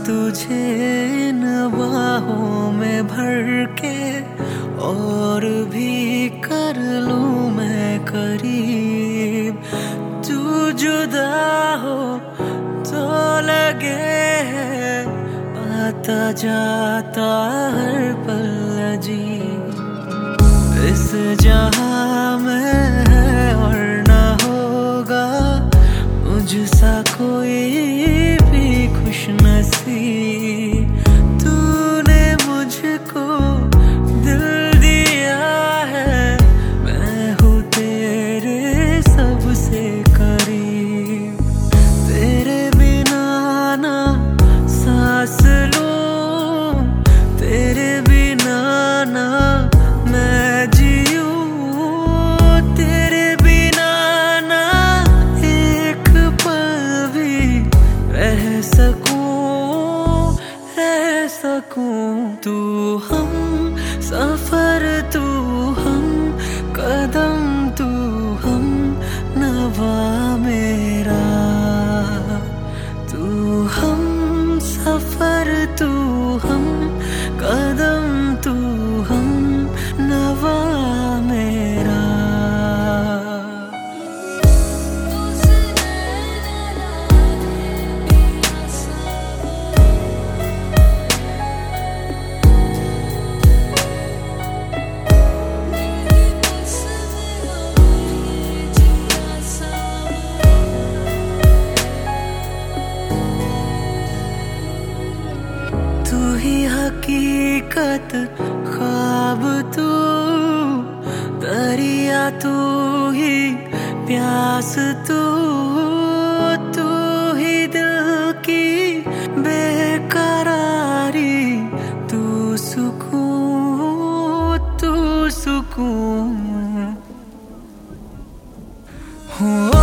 तुझे इन बाहों में भर के और भी कर लूं मैं करीब। तू जुदा हो तो लगे है आता जाता हर पल अजीब। इस जहां में है और ना होगा मुझसा कोई भी खुश नसीब। तूने मुझको दिल दिया है, मैं हूँ तेरे सबसे करीब। तेरे बिना ना सांस लूं, तेरे बिना ना मैं जीऊं, तेरे बिना ना एक पल भी रह सकूं। तू हम सफर, तू हम कदम, तू हम नवा मेरा। तू हम सफर, तू हम कदम, तू हम नवा मेरा। तू ही हकीकत, ख्वाब तू, दरिया तू ही प्यास तू। तू ही दिल की बेकरारी, तू सुकून, तू सुकून।